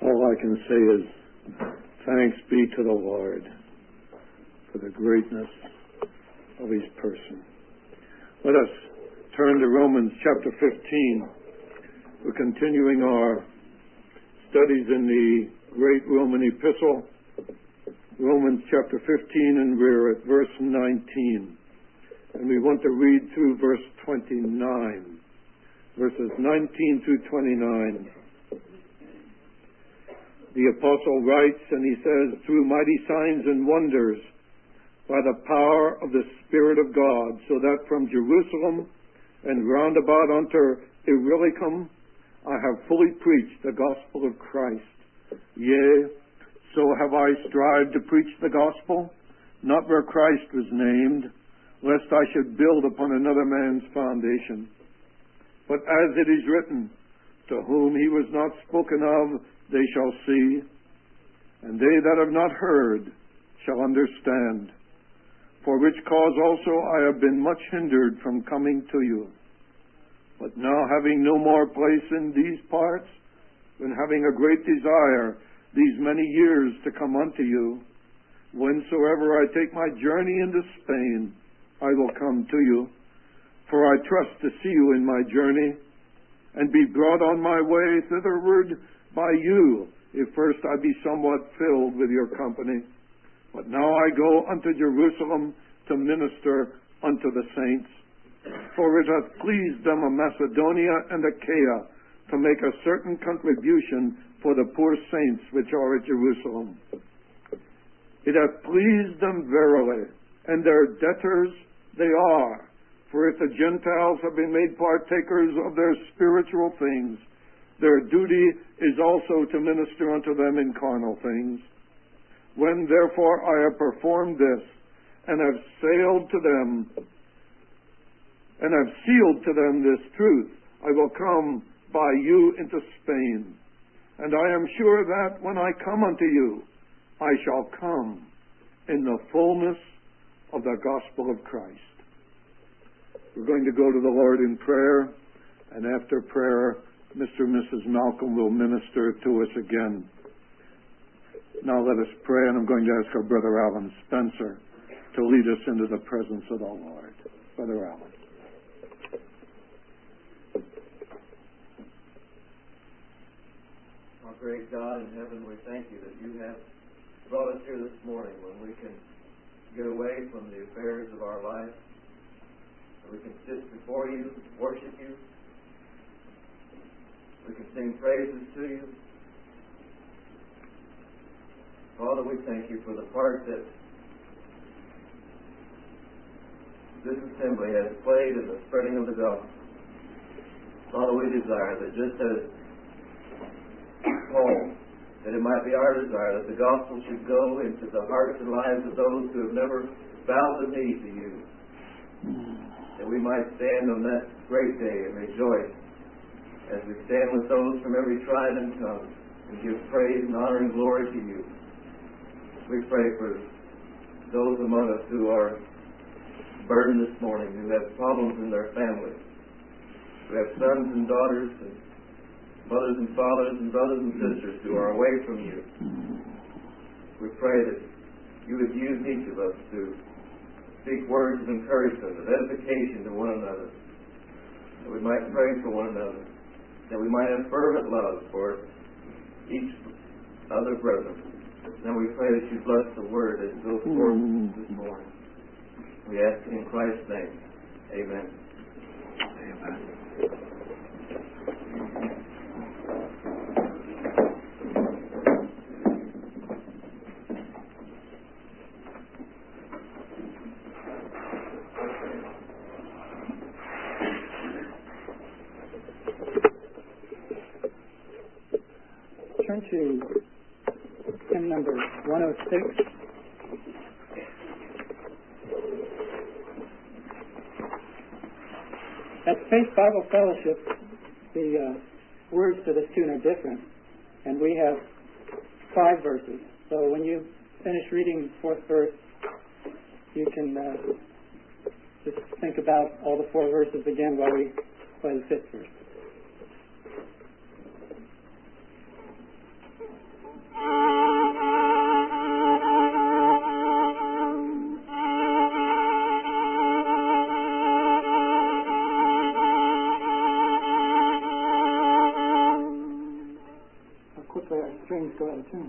All I can say is thanks be to the Lord for the greatness of His person. Let us turn to Romans chapter 15. We're continuing our studies in the great Roman epistle, Romans chapter 15, and we're at verse 19. And we want to read through verse 29, verses 19 through 29. The apostle writes, and he says, through mighty signs and wonders, by the power of the Spirit of God, so that from Jerusalem and round about unto Illyricum I have fully preached the gospel of Christ. Yea, so have I strived to preach the gospel, not where Christ was named, lest I should build upon another man's foundation. But as it is written, to whom he was not spoken of, they shall see, and they that have not heard shall understand. For which cause also I have been much hindered from coming to you. But now having no more place in these parts, and having a great desire these many years to come unto you, whensoever I take my journey into Spain, I will come to you. For I trust to see you in my journey, and be brought on my way thitherward by you, if first I be somewhat filled with your company. But now I go unto Jerusalem to minister unto the saints. For it hath pleased them of Macedonia and Achaia to make a certain contribution for the poor saints which are at Jerusalem. It hath pleased them verily, and their debtors they are. For if the Gentiles have been made partakers of their spiritual things, their duty is also to minister unto them in carnal things. When therefore I have performed this, and have sealed to them this truth, I will come by you into Spain. And I am sure that when I come unto you, I shall come in the fullness of the gospel of Christ. We're going to go to the Lord in prayer, and after prayer, Mr. and Mrs. Malcolm will minister to us again. Now let us pray, and I'm going to ask our Brother Alan Spencer to lead us into the presence of the Lord. Brother Alan. Our great God in heaven, we thank you that you have brought us here this morning when we can get away from the affairs of our life, that we can sit before you, worship you, we can sing praises to you. Father, we thank you for the part that this assembly has played in the spreading of the gospel. Father, we desire that just as Paul, that it might be our desire that the gospel should go into the hearts and lives of those who have never bowed the knee to you, that we might stand on that great day and rejoice as we stand with those from every tribe and tongue and give praise and honor and glory to you. We pray for those among us who are burdened this morning, who have problems in their families, who have sons and daughters and mothers and fathers and brothers and sisters who are away from you. We pray that you would use each of us to speak words of encouragement, of edification to one another, that we might pray for one another, that we might have fervent love for each other brethren. Now we pray that you bless the word as it goes forth this morning. We ask in Christ's name. Amen. Amen. Turn to hymn number 106. At Faith Bible Fellowship, the words to this tune are different, and we have 5 verses. So when you finish reading the 4th verse, you can just think about all the 4 verses again while we play the 5th verse. James, go ahead and turn.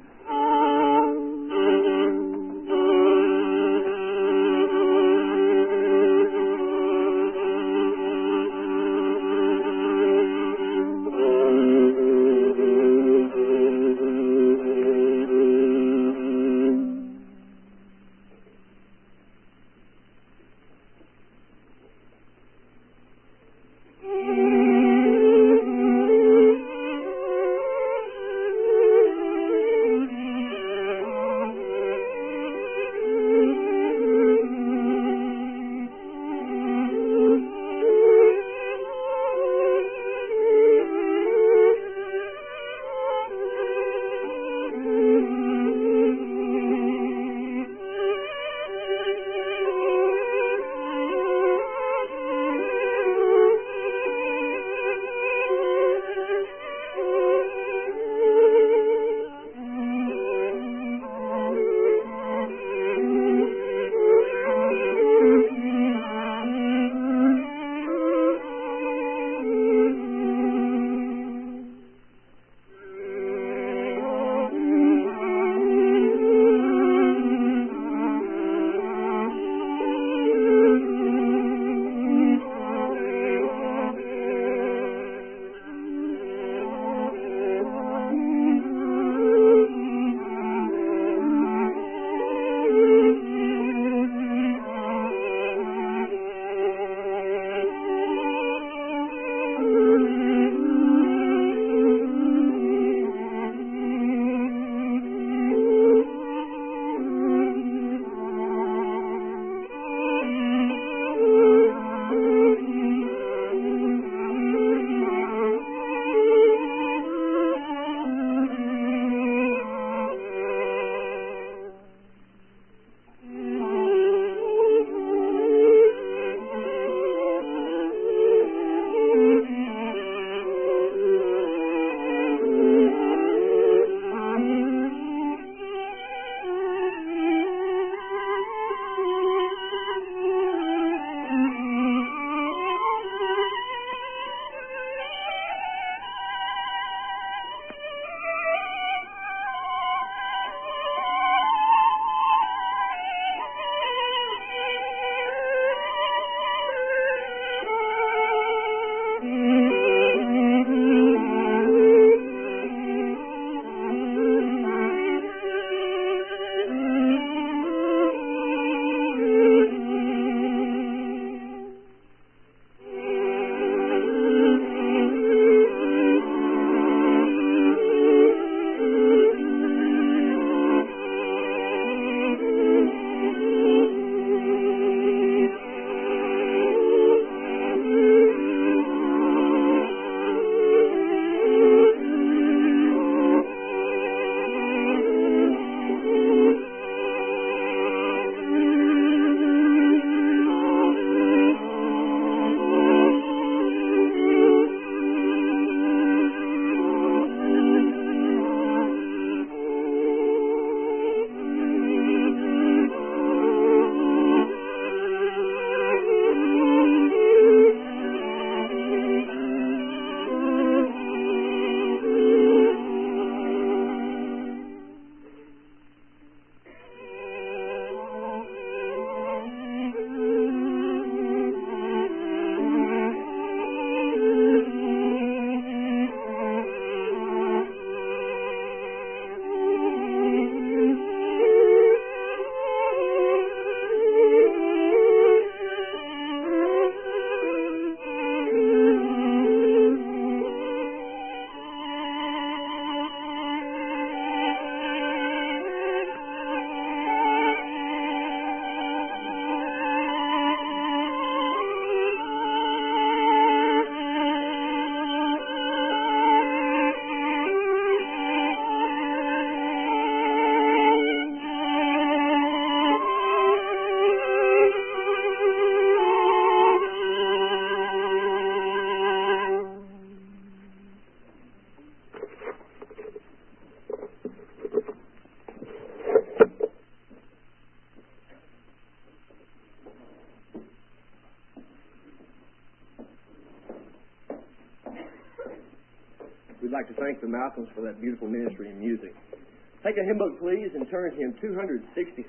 like to thank the Malcolms for that beautiful ministry and music. Take a hymn book, please, and turn to hymn 266.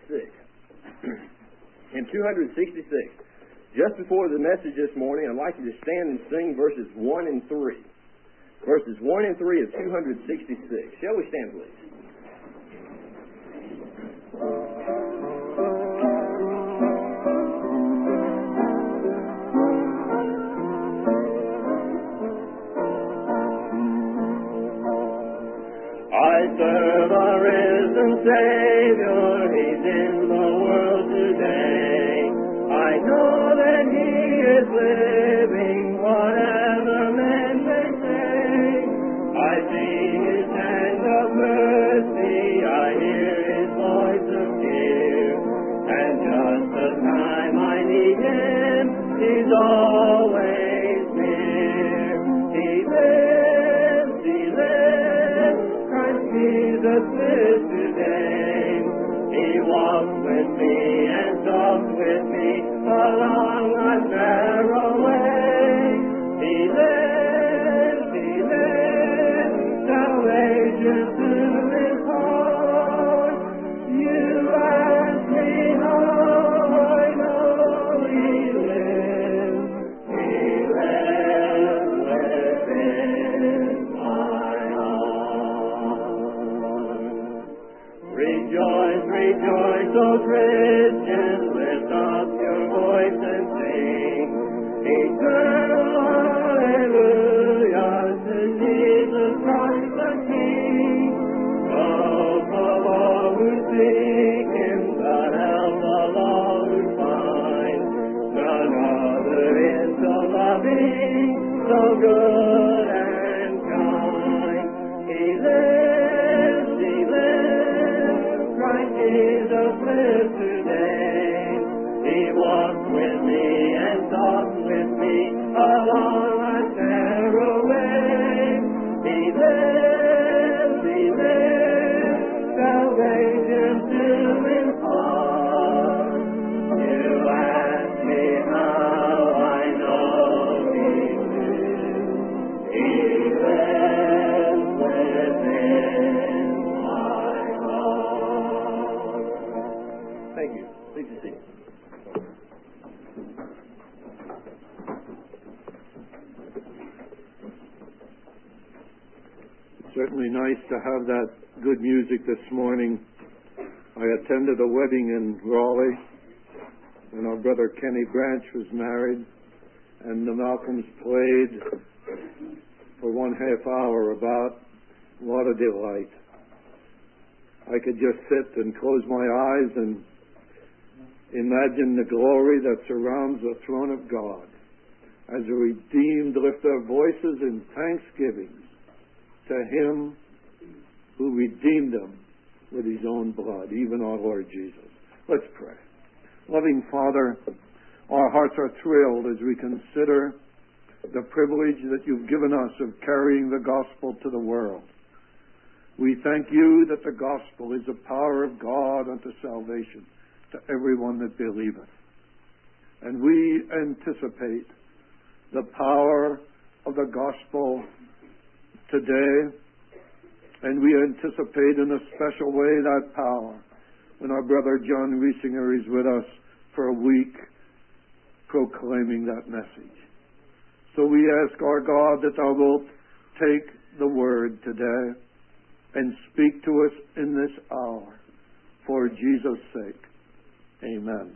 Hymn 266. Just before the message this morning, I'd like you to stand and sing verses 1 and 3. Verses 1 and 3 of 266. Shall we stand, please? I serve a risen Savior, He's in the world today. I know that He is living, whatever men may say. I see His hand of mercy, I hear His voice of cheer, and just the time I need Him, He's always near. He lives, Christ Jesus lives today. He walks with me and talks with me along a narrow way. He lives, salvation to His heart. You ask me how I know He lives within my heart. Rejoice, rejoice, O Christian, lift up your voice and sing. Eternal hallelujah to Jesus Christ the King. Hope of all who seek Him, the help of all who find. None other is so loving, so good and kind. He lives, Christ Jesus lives today. He walks with me and talks with me along a narrow way. He lives, salvation to impart. You ask me how I know He lives. He lives within my heart. Thank you. Please be seated. Certainly nice to have that good music this morning. I attended a wedding in Raleigh, and our brother Kenny Branch was married, and the Malcolms played for 1/2 hour about. What a delight. I could just sit and close my eyes and imagine the glory that surrounds the throne of God as the redeemed lift their voices in thanksgiving to Him who redeemed them with His own blood, even our Lord Jesus. Let's pray. Loving Father, our hearts are thrilled as we consider the privilege that You've given us of carrying the gospel to the world. We thank You that the gospel is the power of God unto salvation to everyone that believeth. And we anticipate the power of the gospel today, and we anticipate in a special way that power when our brother John Riesinger is with us for a week proclaiming that message. So we ask our God that Thou wilt take the word today and speak to us in this hour for Jesus' sake. Amen.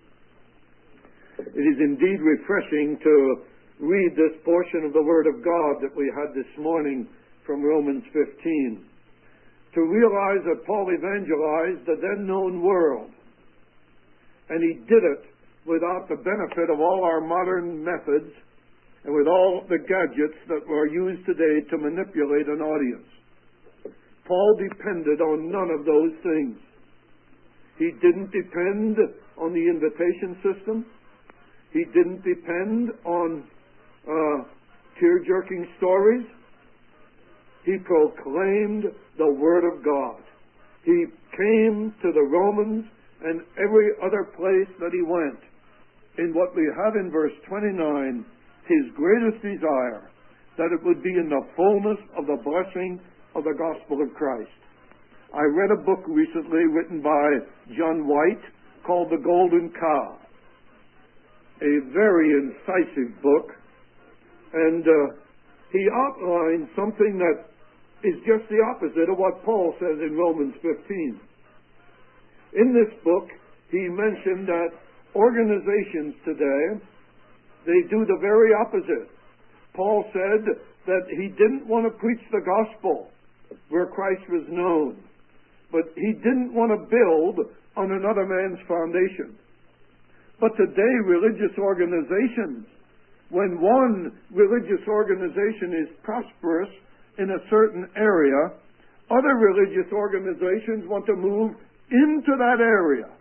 It is indeed refreshing to read this portion of the Word of God that we had this morning from Romans 15. To realize that Paul evangelized the then known world, and he did it without the benefit of all our modern methods and with all the gadgets that are used today to manipulate an audience. Paul depended on none of those things. He didn't depend on the invitation system. He didn't depend on tear-jerking stories. He proclaimed the Word of God. He came to the Romans and every other place that he went. In what we have in verse 29, his greatest desire that it would be in the fullness of the blessing of the gospel of Christ. I read a book recently written by John White called The Golden Cow. A very incisive book, and he outlined something that is just the opposite of what Paul says in Romans 15. In this book, he mentioned that organizations today, they do the very opposite. Paul said that he didn't want to preach the gospel where Christ was known, but he didn't want to build on another man's foundation. But today, religious organizations, when one religious organization is prosperous in a certain area, other religious organizations want to move into that area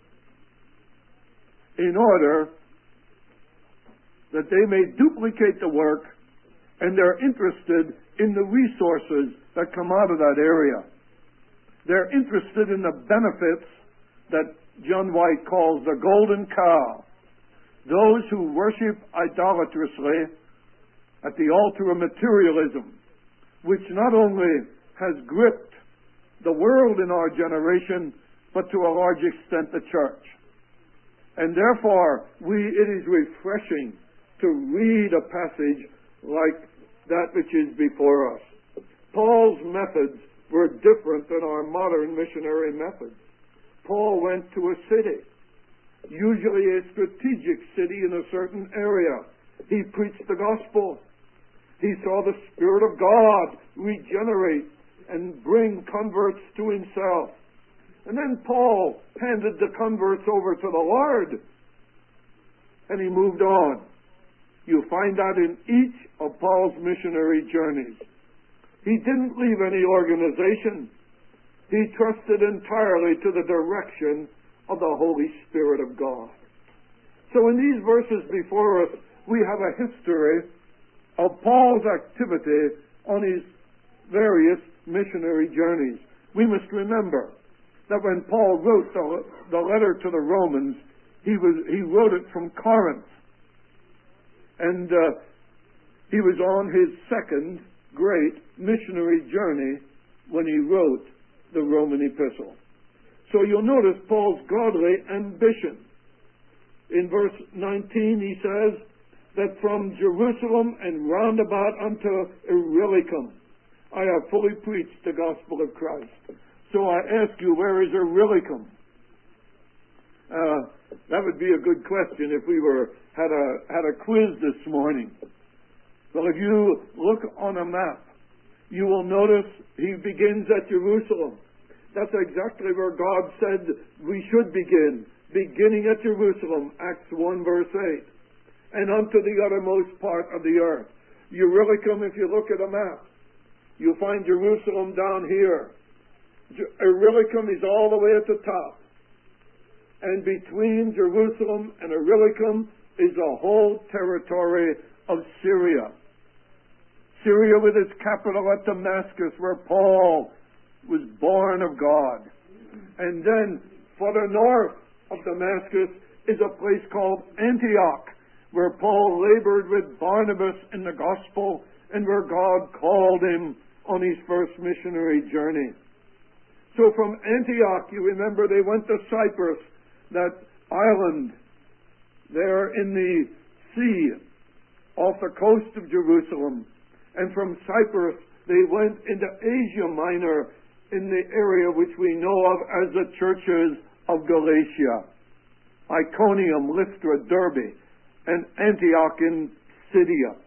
in order that they may duplicate the work, and they're interested in the resources that come out of that area. They're interested in the benefits that John White calls the golden cow. Those who worship idolatrously at the altar of materialism, which not only has gripped the world in our generation, but to a large extent the church. And therefore, it is refreshing to read a passage like that which is before us. Paul's methods were different than our modern missionary methods. Paul went to a city, usually a strategic city in a certain area. He preached the gospel. He saw the Spirit of God regenerate and bring converts to himself. And then Paul handed the converts over to the Lord, and he moved on. You find that in each of Paul's missionary journeys. He didn't leave any organization. He trusted entirely to the direction of the Holy Spirit of God. So in these verses before us, we have a history of Paul's activity on his various missionary journeys. We must remember that when Paul wrote the letter to the Romans, he wrote it from Corinth. And he was on his second great missionary journey when he wrote the Roman epistle. So you'll notice Paul's godly ambition. In verse 19 he says that from Jerusalem and round about unto Illyricum I have fully preached the gospel of Christ. So I ask you, where is Illyricum? That would be a good question if we had a quiz this morning. Well, if you look on a map, you will notice he begins at Jerusalem. That's exactly where God said we should begin, beginning at Jerusalem, Acts 1 verse 8, and unto the uttermost part of the earth. Illyricum, if you look at a map, you'll find Jerusalem down here. Illyricum is all the way at the top. And between Jerusalem and Illyricum is the whole territory of Syria. Syria with its capital at Damascus, where Paul was born of God. And then further north of Damascus is a place called Antioch, where Paul labored with Barnabas in the gospel and where God called him on his first missionary journey. So from Antioch, you remember, they went to Cyprus, that island there in the sea off the coast of Jerusalem. And from Cyprus, they went into Asia Minor in the area which we know of as the churches of Galatia, Iconium, Lystra, Derbe, and Antioch in Pisidia.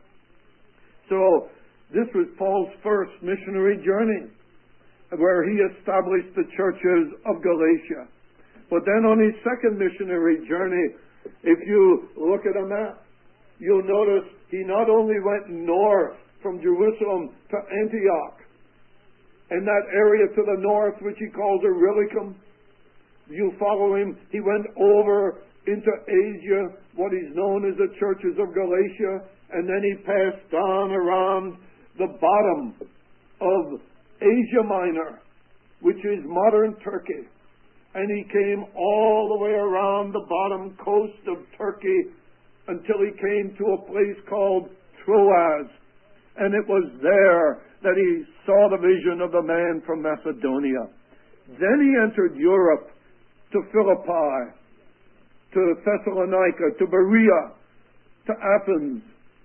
So this was Paul's first missionary journey, where he established the churches of Galatia. But then on his second missionary journey, if you look at a map, you'll notice he not only went north from Jerusalem to Antioch, and that area to the north, which he calls Illyricum, you follow him, he went over into Asia, what is known as the churches of Galatia, and then he passed on around the bottom of Asia Minor, which is modern Turkey. And he came all the way around the bottom coast of Turkey until he came to a place called Troas. And it was there that he saw the vision of the man from Macedonia. Then he entered Europe, to Philippi, to Thessalonica, to Berea, to Athens,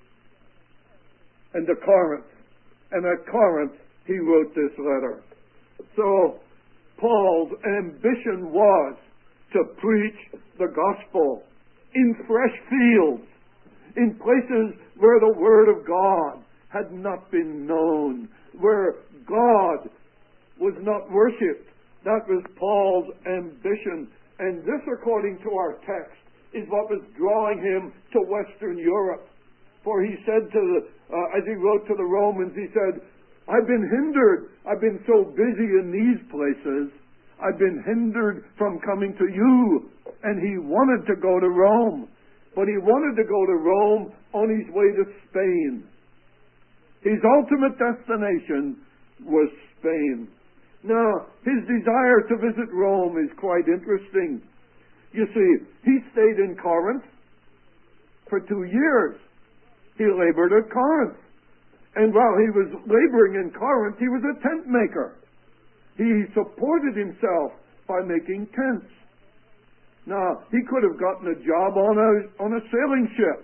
and to Corinth. And at Corinth, he wrote this letter. So, Paul's ambition was to preach the gospel in fresh fields, in places where the Word of God had not been known, where God was not worshipped. That was Paul's ambition. And this, according to our text, is what was drawing him to Western Europe. For he said as he wrote to the Romans, he said, I've been hindered. I've been so busy in these places. I've been hindered from coming to you. And he wanted to go to Rome. But he wanted to go to Rome on his way to Spain. His ultimate destination was Spain. Now, his desire to visit Rome is quite interesting. You see, he stayed in Corinth for 2 years. He labored at Corinth. And while he was laboring in Corinth, he was a tent maker. He supported himself by making tents. Now, he could have gotten a job on a sailing ship,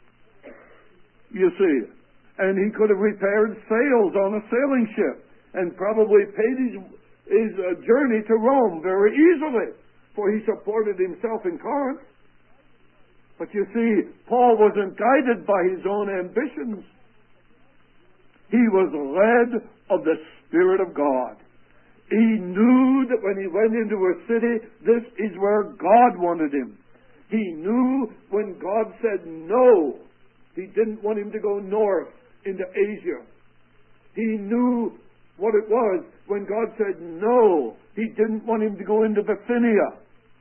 you see. And he could have repaired sails on a sailing ship and probably paid his journey to Rome very easily, for he supported himself in Corinth. But you see, Paul wasn't guided by his own ambitions. He was led of the Spirit of God. He knew that when he went into a city, this is where God wanted him. He knew when God said no, he didn't want him to go north into Asia. He knew what it was when God said no, he didn't want him to go into Bithynia.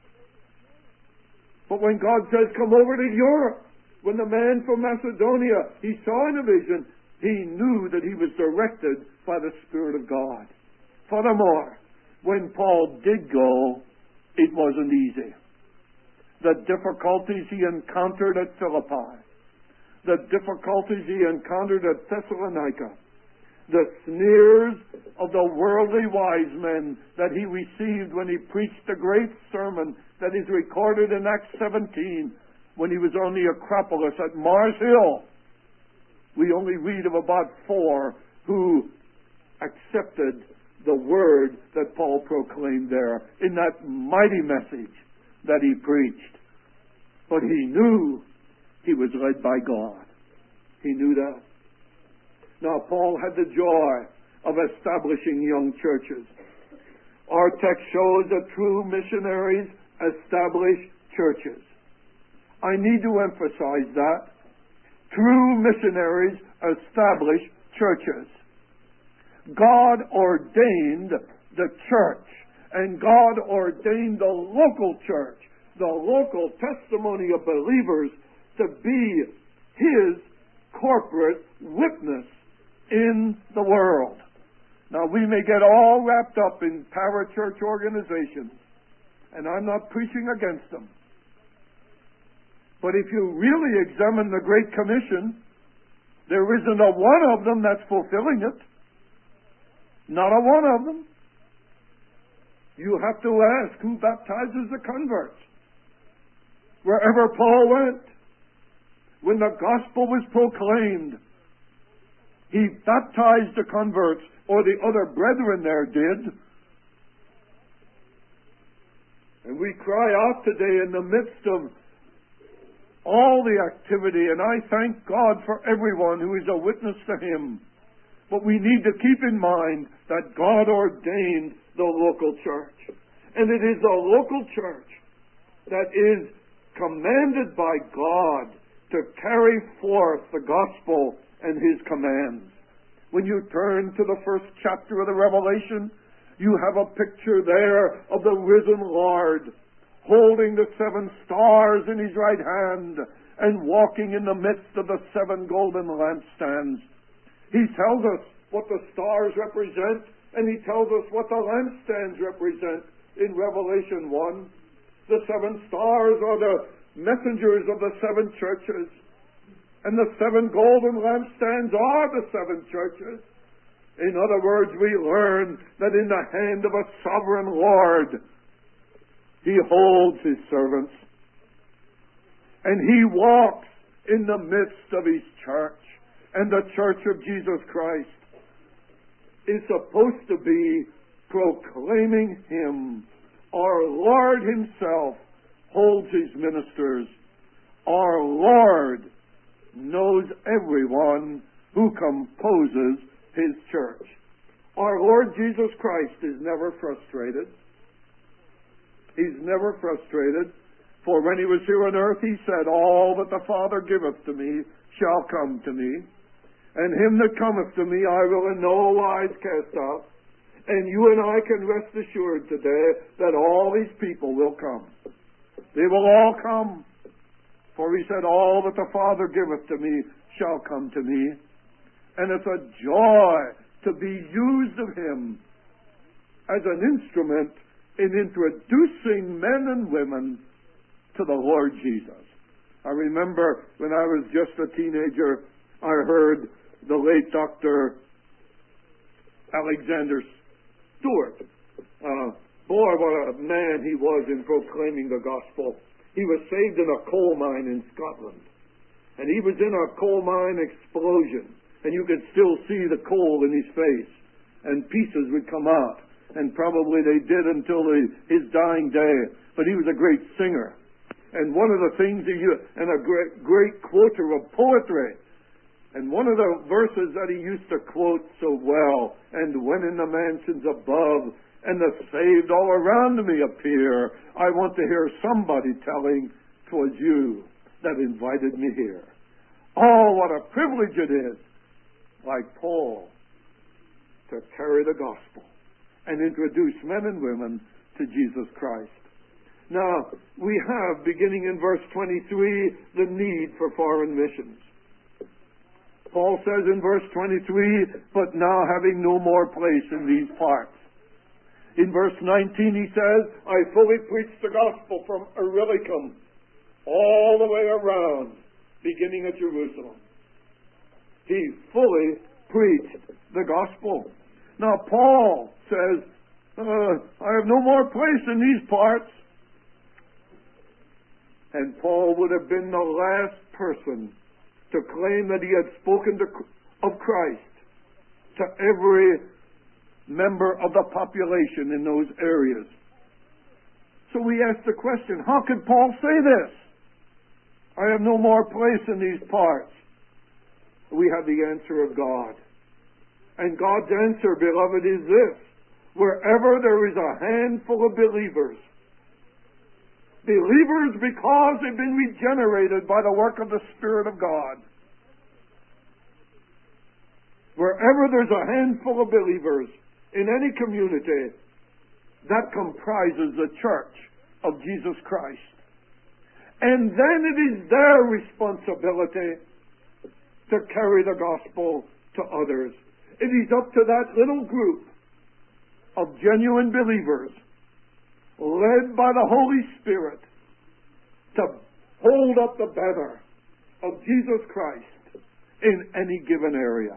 But when God says, come over to Europe, when the man from Macedonia, he saw in a vision, he knew that he was directed by the Spirit of God. Furthermore, when Paul did go, it wasn't easy. The difficulties he encountered at Philippi, the difficulties he encountered at Thessalonica, the sneers of the worldly wise men that he received when he preached the great sermon that is recorded in Acts 17 when he was on the Acropolis at Mars Hill. We only read of about 4 who accepted the word that Paul proclaimed there in that mighty message that he preached. But he knew he was led by God. He knew that. Now, Paul had the joy of establishing young churches. Our text shows that true missionaries establish churches. I need to emphasize that. True missionaries establish churches. God ordained the church, and God ordained the local church, the local testimony of believers, to be His corporate witness in the world. Now, we may get all wrapped up in parachurch organizations, and I'm not preaching against them. But if you really examine the Great Commission, there isn't a one of them that's fulfilling it. Not a one of them. You have to ask, who baptizes the converts? Wherever Paul went, when the gospel was proclaimed, he baptized the converts, or the other brethren there did. And we cry out today in the midst of all the activity, and I thank God for everyone who is a witness to Him. But we need to keep in mind that God ordained the local church. And it is the local church that is commanded by God to carry forth the gospel and His commands. When you turn to the first chapter of the Revelation, you have a picture there of the risen Lord holding the 7 stars in His right hand and walking in the midst of the 7 golden lampstands. He tells us what the stars represent, and He tells us what the lampstands represent in Revelation 1. The 7 stars are the messengers of the 7 churches. And the 7 golden lampstands are the 7 churches. In other words, we learn that in the hand of a sovereign Lord, He holds His servants. And He walks in the midst of His church. And the church of Jesus Christ is supposed to be proclaiming Him. Our Lord Himself holds His ministers. Our Lord knows everyone who composes His church. Our Lord Jesus Christ is never frustrated. He's never frustrated. For when He was here on earth, He said, "All that the Father giveth to me shall come to me. And him that cometh to me I will in no wise cast out." And you and I can rest assured today that all these people will come. They will all come. For He said, "All that the Father giveth to me shall come to me." And it's a joy to be used of Him as an instrument in introducing men and women to the Lord Jesus. I remember when I was just a teenager, I heard the late Dr. Alexander Stewart. Boy, what a man he was in proclaiming the gospel. He was saved in a coal mine in Scotland. And he was in a coal mine explosion. And you could still see the coal in his face. And pieces would come out. And probably they did until his dying day. But he was a great singer. And one of the things and a great quoter of poetry. And one of the verses that he used to quote so well, "And when in the mansions above, and the saved all around me appear, I want to hear somebody telling 'twas you that invited me here." Oh, what a privilege it is, like Paul, to carry the gospel and introduce men and women to Jesus Christ. Now, we have, beginning in verse 23, the need for foreign missions. Paul says in verse 23, "But now having no more place in these parts." In verse 19 he says, "I fully preached the gospel from Illyricum all the way around, beginning at Jerusalem." He fully preached the gospel. Now Paul says, "I have no more place in these parts." And Paul would have been the last person to claim that he had spoken of Christ to every member of the population in those areas. So we ask the question, how could Paul say this? "I have no more place in these parts." We have the answer of God. And God's answer, beloved, is this: wherever there is a handful of believers because they've been regenerated by the work of the Spirit of God, wherever there's a handful of believers in any community, that comprises the church of Jesus Christ. And then it is their responsibility to carry the gospel to others. It is up to that little group of genuine believers, led by the Holy Spirit, to hold up the banner of Jesus Christ in any given area.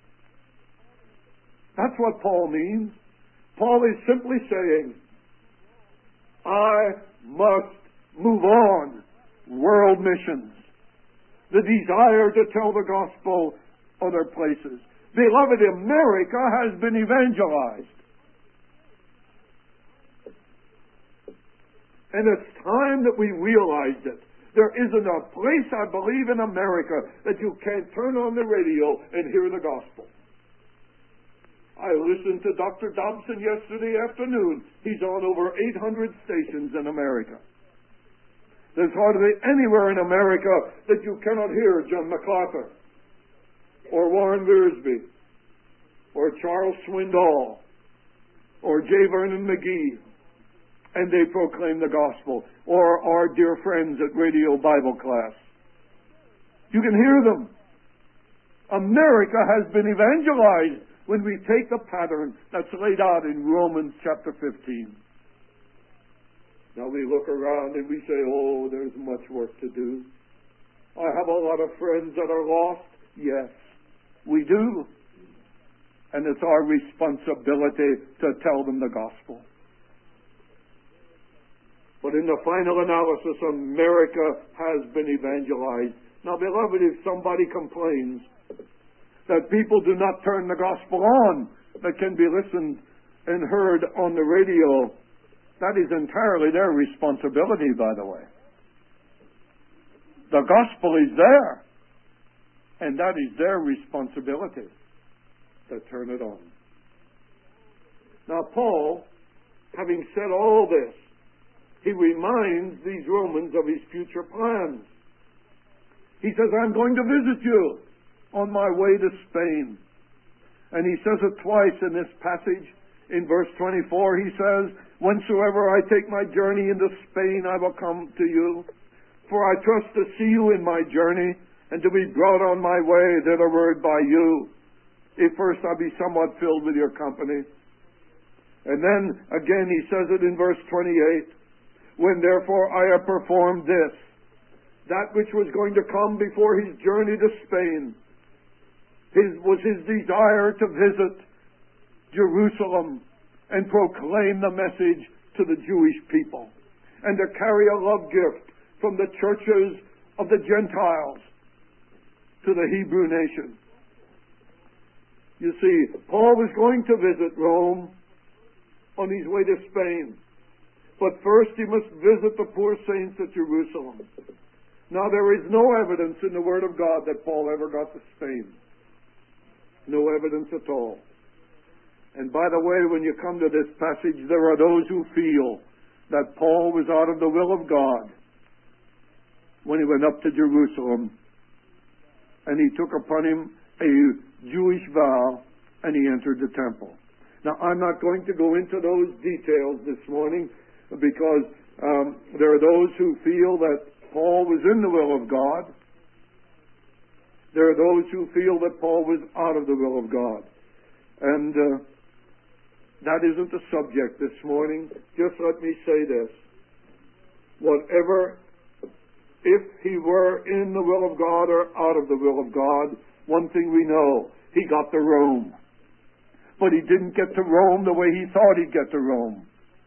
That's what Paul means. Paul is simply saying, I must move on. World missions. The desire to tell the gospel other places. Beloved, America has been evangelized. And it's time that we realized it. There isn't a place, I believe, in America that you can't turn on the radio and hear the gospel. I listened to Dr. Dobson yesterday afternoon. He's on over 800 stations in America. There's hardly anywhere in America that you cannot hear John MacArthur, or Warren Wiersbe, or Charles Swindoll, or J. Vernon McGee, and they proclaim the gospel, or our dear friends at Radio Bible Class. You can hear them. America has been evangelized when we take the pattern that's laid out in Romans chapter 15. Now we look around and we say, oh, there's much work to do. I have a lot of friends that are lost. Yes, we do. And it's our responsibility to tell them the gospel. But in the final analysis, America has been evangelized. Now, beloved, if somebody complains that people do not turn the gospel on, that can be listened and heard on the radio, that is entirely their responsibility, by the way. The gospel is there, and that is their responsibility to turn it on. Now, Paul, having said all this, he reminds these Romans of his future plans. He says, I'm going to visit you on my way to Spain. And he says it twice in this passage. In verse 24, he says, whensoever I take my journey into Spain, I will come to you. For I trust to see you in my journey, and to be brought on my way thitherward by you, if first I be somewhat filled with your company. And then again he says it in verse 28, when therefore I have performed this, that which was going to come before his journey to Spain, was his desire to visit Jerusalem and proclaim the message to the Jewish people, and to carry a love gift from the churches of the Gentiles to the Hebrew nation. You see, Paul was going to visit Rome on his way to Spain. But first he must visit the poor saints at Jerusalem. Now there is no evidence in the Word of God that Paul ever got to Spain. No evidence at all. And by the way, when you come to this passage, there are those who feel that Paul was out of the will of God when he went up to Jerusalem and he took upon him a Jewish vow and he entered the temple. Now I'm not going to go into those details this morning, because there are those who feel that Paul was in the will of God. There are those who feel that Paul was out of the will of God. And that isn't the subject this morning. Just let me say this. Whatever, if he were in the will of God or out of the will of God, one thing we know, he got to Rome. But he didn't get to Rome the way he thought he'd get to Rome.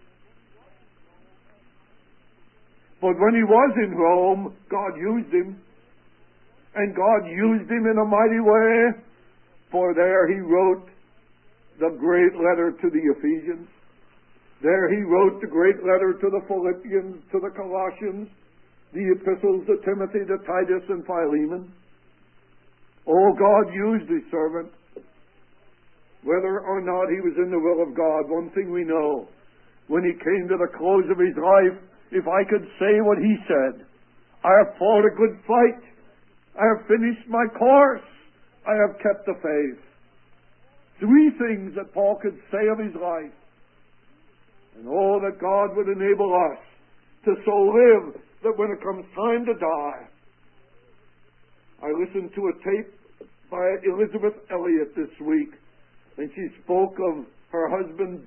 But when he was in Rome, God used him. And God used him in a mighty way. For there he wrote the great letter to the Ephesians. There he wrote the great letter to the Philippians, to the Colossians, the epistles to Timothy, to Titus, and Philemon. Oh, God used his servant. Whether or not he was in the will of God, one thing we know. When he came to the close of his life, if I could say what he said, I have fought a good fight. I have finished my course. I have kept the faith. 3 things that Paul could say of his life. And oh, that God would enable us to so live that when it comes time to die. I listened to a tape by Elizabeth Elliot this week, and she spoke of her husband,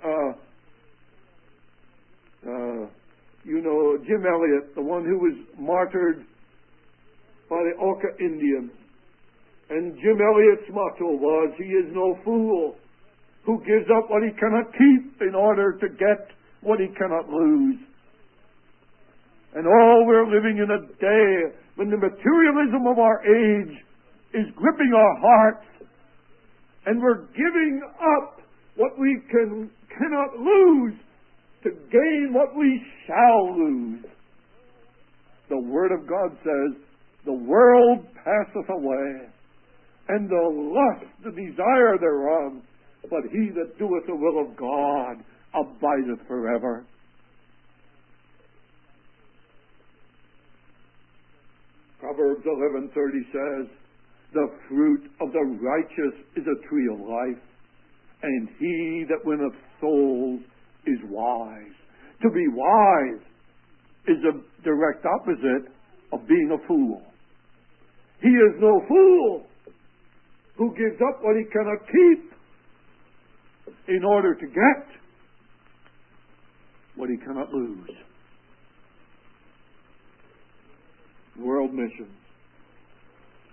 Jim Elliot, the one who was martyred by the Auca Indians. And Jim Elliot's motto was, he is no fool who gives up what he cannot keep in order to get what he cannot lose. And we're living in a day when the materialism of our age is gripping our hearts, and we're giving up what we cannot lose to gain what we shall lose. The Word of God says, the world passeth away, and the lust, the desire thereof, but he that doeth the will of God abideth forever. Proverbs 11:30 says, the fruit of the righteous is a tree of life, and he that winneth souls is wise. To be wise is a direct opposite of being a fool. He is no fool who gives up what he cannot keep in order to get what he cannot lose. World missions.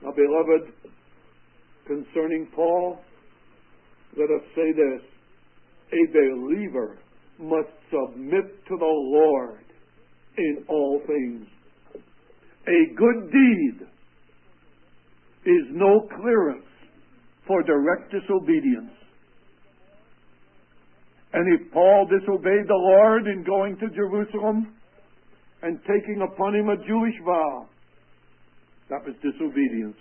Now, beloved, concerning Paul, let us say this. A believer must submit to the Lord in all things. A good deed is no clearance for direct disobedience. And if Paul disobeyed the Lord in going to Jerusalem and taking upon him a Jewish vow, that was disobedience.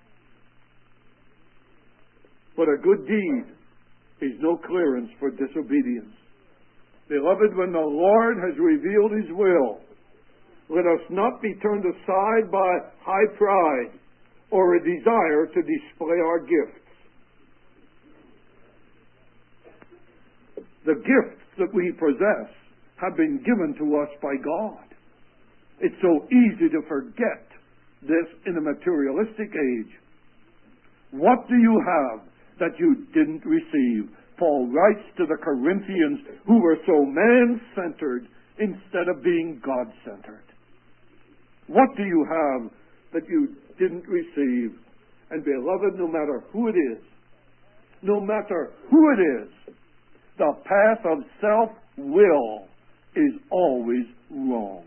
But a good deed is no clearance for disobedience. Beloved, when the Lord has revealed His will, let us not be turned aside by high pride or a desire to display our gifts. The gifts that we possess have been given to us by God. It's so easy to forget this in a materialistic age. What do you have that you didn't receive? Paul writes to the Corinthians who were so man-centered instead of being God-centered. What do you have that you didn't receive? And beloved, no matter who it is, the path of self-will is always wrong.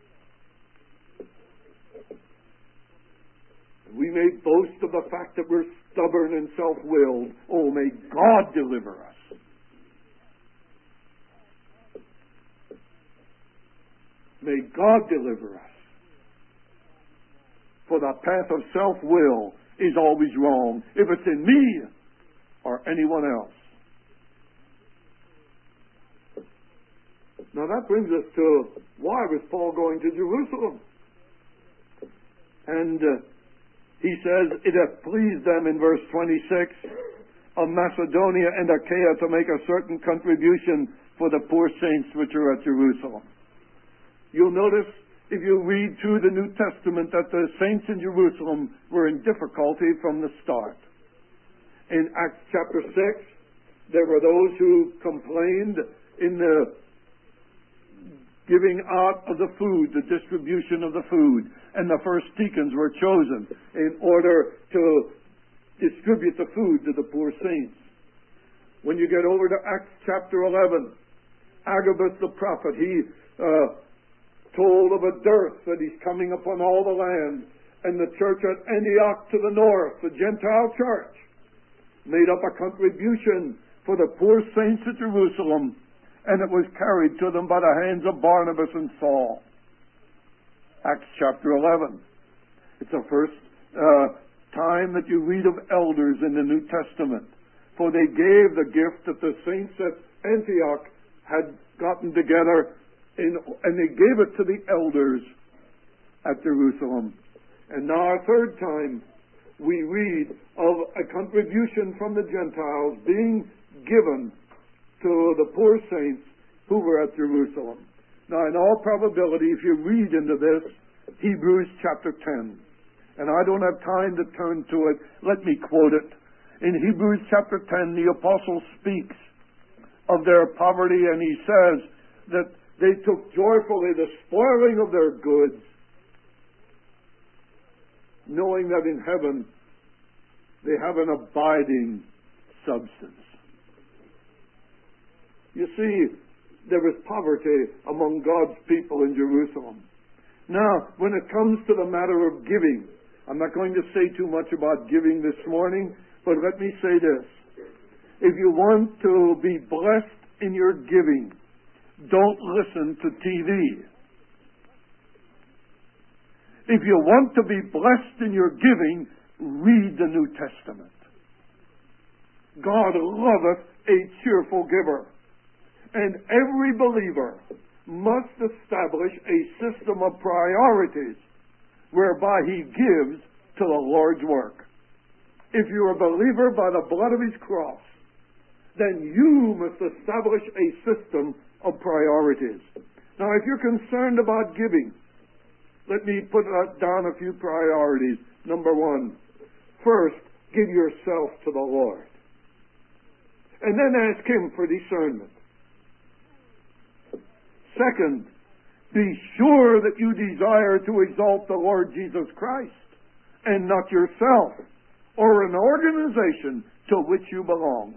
We may boast of the fact that we're stubborn and self-willed. Oh, may God deliver us. May God deliver us. For the path of self-will is always wrong, if it's in me or anyone else. Now that brings us to why was Paul going to Jerusalem? And he says, it hath pleased them in verse 26 of Macedonia and Achaia to make a certain contribution for the poor saints which are at Jerusalem. You'll notice, if you read through the New Testament, that the saints in Jerusalem were in difficulty from the start. In Acts chapter 6, there were those who complained in the giving out of the food, the distribution of the food. And the first deacons were chosen in order to distribute the food to the poor saints. When you get over to Acts chapter 11, Agabus the prophet, he told of a dearth that is coming upon all the land. And the church at Antioch to the north, the Gentile church, made up a contribution for the poor saints at Jerusalem, and it was carried to them by the hands of Barnabas and Saul. Acts chapter 11. It's the first time that you read of elders in the New Testament. For they gave the gift that the saints at Antioch had gotten together, and they gave it to the elders at Jerusalem. And now a third time we read of a contribution from the Gentiles being given to the poor saints who were at Jerusalem. Now, in all probability, if you read into this, Hebrews chapter 10, and I don't have time to turn to it, let me quote it. In Hebrews chapter 10, the apostle speaks of their poverty, and he says that they took joyfully the spoiling of their goods, knowing that in heaven they have an abiding substance. You see, there was poverty among God's people in Jerusalem. Now, when it comes to the matter of giving, I'm not going to say too much about giving this morning, but let me say this. If you want to be blessed in your giving, don't listen to TV. If you want to be blessed in your giving, read the New Testament. God loveth a cheerful giver. And every believer must establish a system of priorities whereby he gives to the Lord's work. If you're a believer by the blood of His cross, then you must establish a system of priorities. Now, if you're concerned about giving, let me put down a few priorities. Number one, first, give yourself to the Lord. And then ask Him for discernment. Second, be sure that you desire to exalt the Lord Jesus Christ and not yourself or an organization to which you belong.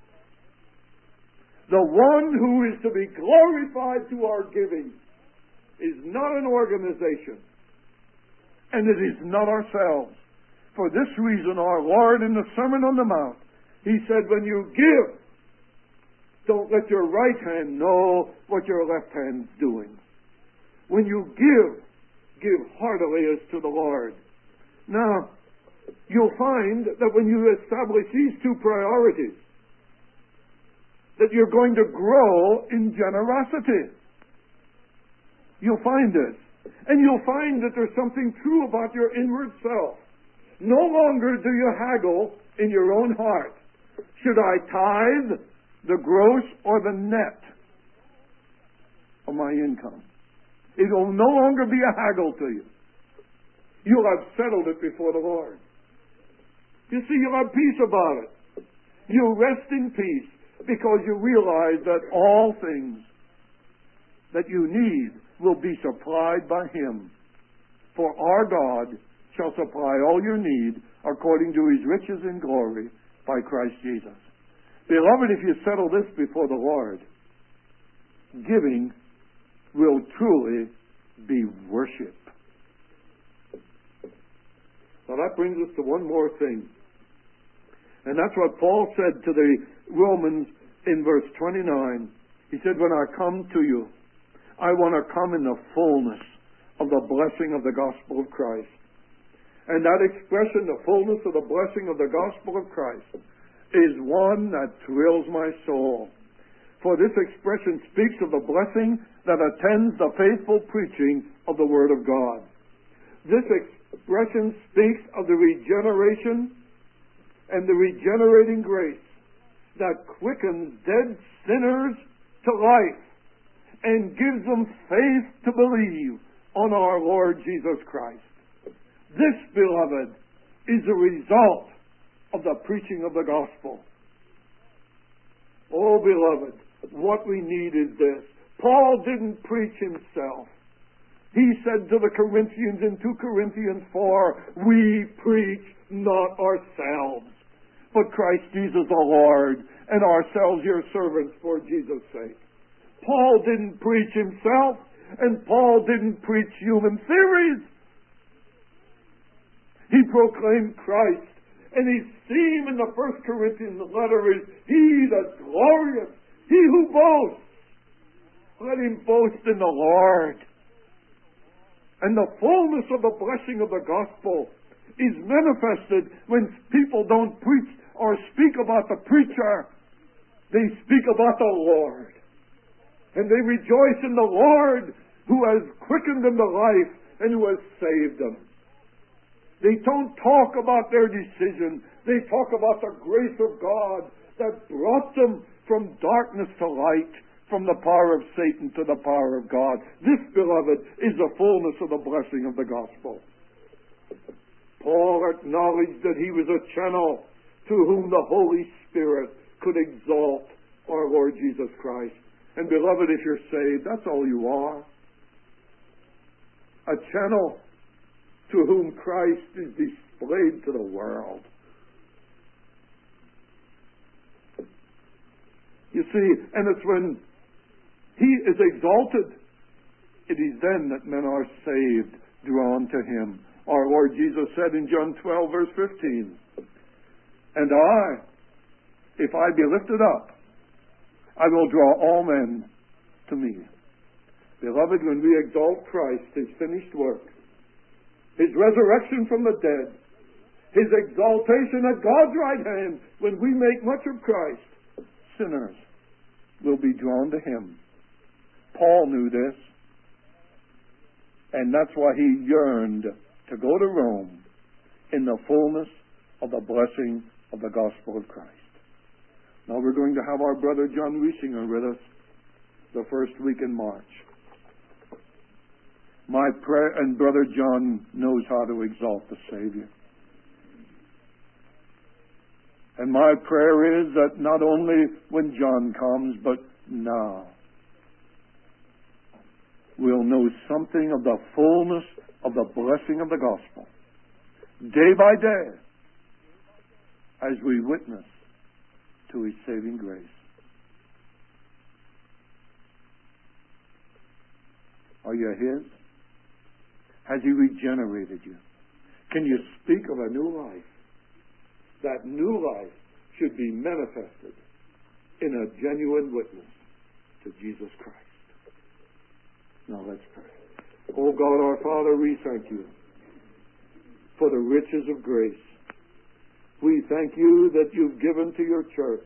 The one who is to be glorified through our giving is not an organization, and it is not ourselves. For this reason, our Lord in the Sermon on the Mount, He said, when you give, don't let your right hand know what your left hand's doing. When you give heartily as to the Lord. Now, you'll find that when you establish these two priorities, that you're going to grow in generosity. You'll find this. And you'll find that there's something true about your inward self. No longer do you haggle in your own heart. Should I tithe the gross or the net of my income? It will no longer be a haggle to you. You'll have settled it before the Lord. You see, you'll have peace about it. You'll rest in peace because you realize that all things that you need will be supplied by Him. For our God shall supply all your need according to His riches in glory by Christ Jesus. Beloved, if you settle this before the Lord, giving will truly be worship. Now that brings us to one more thing. And that's what Paul said to the Romans in verse 29. He said, when I come to you, I want to come in the fullness of the blessing of the gospel of Christ. And that expression, the fullness of the blessing of the gospel of Christ, is one that thrills my soul. For this expression speaks of the blessing that attends the faithful preaching of the Word of God. This expression speaks of the regeneration and the regenerating grace that quickens dead sinners to life and gives them faith to believe on our Lord Jesus Christ. This, beloved, is a result of the preaching of the gospel. Oh, beloved, what we need is this. Paul didn't preach himself. He said to the Corinthians in 2 Corinthians 4, we preach not ourselves, but Christ Jesus the Lord, and ourselves your servants for Jesus' sake. Paul didn't preach himself, and Paul didn't preach human theories. He proclaimed Christ, and his theme in the 1 Corinthians letter is, he that's glorious, he who boasts, let him boast in the Lord. And the fullness of the blessing of the gospel is manifested when people don't preach or speak about the preacher. They speak about the Lord. And they rejoice in the Lord who has quickened them to life and who has saved them. They don't talk about their decision. They talk about the grace of God that brought them from darkness to light, from the power of Satan to the power of God. This, beloved, is the fullness of the blessing of the gospel. Paul acknowledged that he was a channel to whom the Holy Spirit could exalt our Lord Jesus Christ. And beloved, if you're saved, that's all you are. A channel to whom Christ is displayed to the world. You see, and it's when He is exalted, it is then that men are saved, drawn to Him. Our Lord Jesus said in John 12, verse 15, and I, if I be lifted up, I will draw all men to me. Beloved, when we exalt Christ, His finished work, His resurrection from the dead, His exaltation at God's right hand, when we make much of Christ, sinners will be drawn to Him. Paul knew this, and that's why he yearned to go to Rome in the fullness of the blessing of the gospel of Christ. Now we're going to have our brother John Wiesinger with us the first week in March. My prayer, and Brother John knows how to exalt the Savior. And my prayer is that not only when John comes, but now, we'll know something of the fullness of the blessing of the gospel. day by day as we witness to His saving grace. Are you His? Has He regenerated you? Can you speak of a new life? That new life should be manifested in a genuine witness to Jesus Christ. Now let's pray. Oh God, our Father, we thank You for the riches of grace. We thank You that You've given to Your church